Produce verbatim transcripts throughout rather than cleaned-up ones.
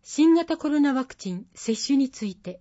新型コロナワクチン接種について。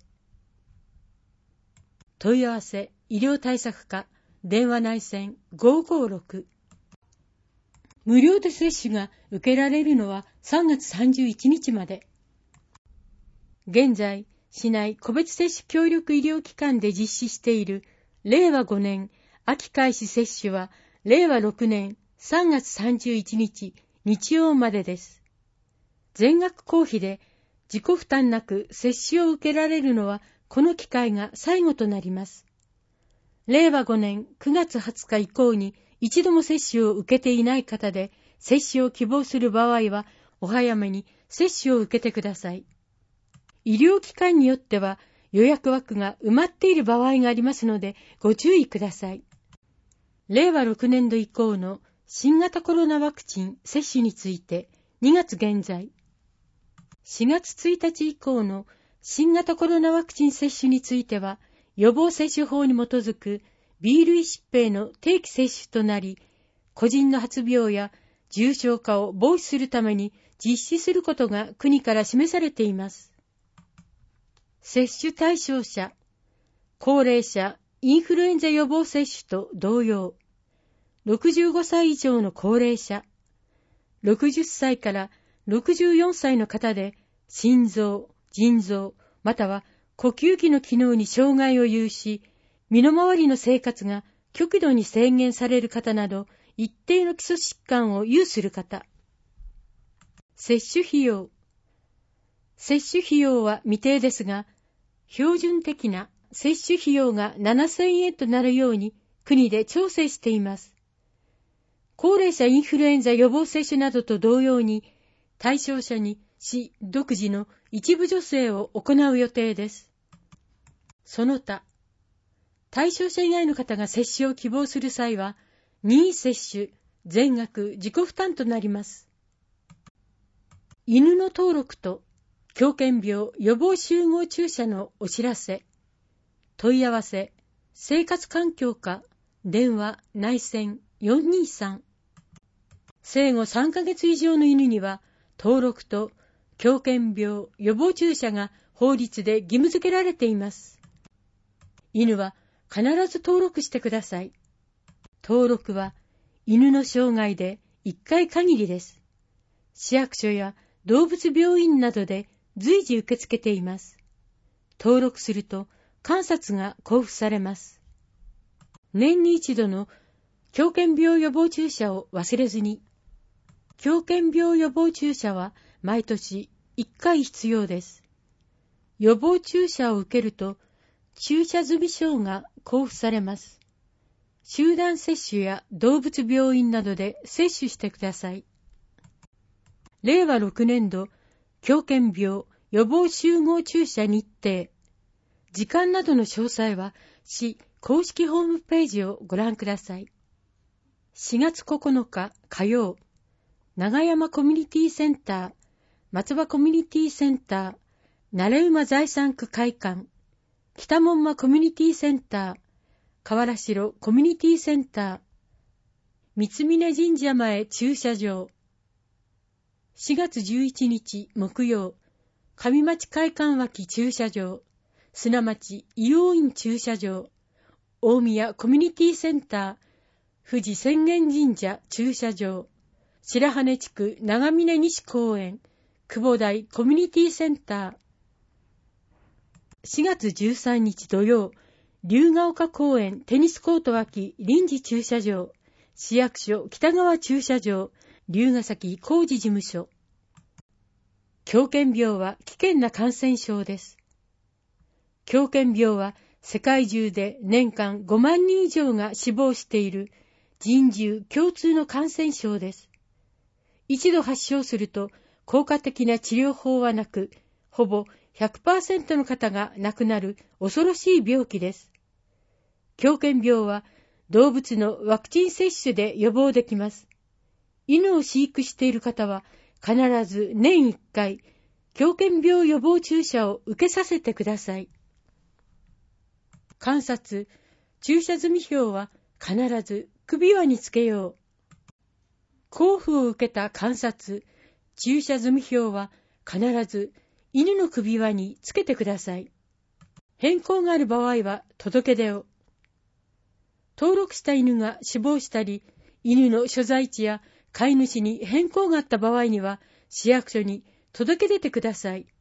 問い合わせ医療対策課電話内線ごーごーろく。無料で接種が受けられるのはさんがつさんじゅういちにちまで。現在、市内個別接種協力医療機関で実施しているれいわごねん秋開始接種はれいわろくねんさんがつさんじゅういちにち日曜までです。全額公費で自己負担なく接種を受けられるのはこの機会が最後となります。れいわごねんくがつはつか以降に一度も接種を受けていない方で接種を希望する場合はお早めに接種を受けてください。医療機関によっては予約枠が埋まっている場合がありますのでご注意ください。れいわろくねんど以降の新型コロナワクチン接種についてにがつ現在、しがつついたち以降の新型コロナワクチン接種については予防接種法に基づく ビー 類疾病の定期接種となり、個人の発病や重症化を防止するために実施することが国から示されています。接種対象者、高齢者、インフルエンザ予防接種と同様、ろくじゅうごさい以上の高齢者、ろくじゅっさいからろくじゅうよんさいの方で心臓、腎臓、または呼吸器の機能に障害を有し、身の回りの生活が極度に制限される方など、一定の基礎疾患を有する方。接種費用。接種費用は未定ですが、標準的な接種費用がななせんえんとなるように国で調整しています。高齢者インフルエンザ予防接種などと同様に、対象者に市独自の一部助成を行う予定です。その他、対象者以外の方が接種を希望する際は、任意接種、全額自己負担となります。犬の登録と狂犬病予防集合注射のお知らせ。問い合わせ、生活環境課、電話、内線よんにさん。生後さんかげつ以上の犬には、登録と狂犬病予防注射が法律で義務付けられています。犬は必ず登録してください。登録は犬の生涯でいっかい限りです。市役所や動物病院などで随時受け付けています。登録すると鑑札が交付されます。年に一度の狂犬病予防注射を忘れずに。狂犬病予防注射は毎年いっかい必要です。予防注射を受けると注射済証が交付されます。集団接種や動物病院などで接種してください。れいわろくねんど狂犬病予防集合注射日程、時間などの詳細は市公式ホームページをご覧ください。しがつここのか火曜、長山コミュニティセンター、松葉コミュニティセンター、慣馬財産区会館、北門馬コミュニティセンター、河原城コミュニティセンター、三峯神社前駐車場。しがつじゅういちにち木曜、上町会館脇駐車場、砂町伊王院駐車場、大宮コミュニティセンター、富士浅間神社駐車場、白羽地区長峰西公園、久保台コミュニティセンター。しがつじゅうさんにち土曜、龍ヶ丘公園テニスコート脇臨時駐車場、市役所北側駐車場、龍ヶ崎工事事務所。狂犬病は危険な感染症です。狂犬病は世界中で年間ごまんにん以上が死亡している人獣共通の感染症です。一度発症すると効果的な治療法はなく、ほぼ ひゃくパーセント の方が亡くなる恐ろしい病気です。狂犬病は動物のワクチン接種で予防できます。犬を飼育している方は必ず年いっかい狂犬病予防注射を受けさせてください。観察、注射済票は必ず首輪につけよう。交付を受けた観察、注射済票は必ず犬の首輪につけてください。変更がある場合は届け出を。登録した犬が死亡したり、犬の所在地や飼い主に変更があった場合には、市役所に届け出てください。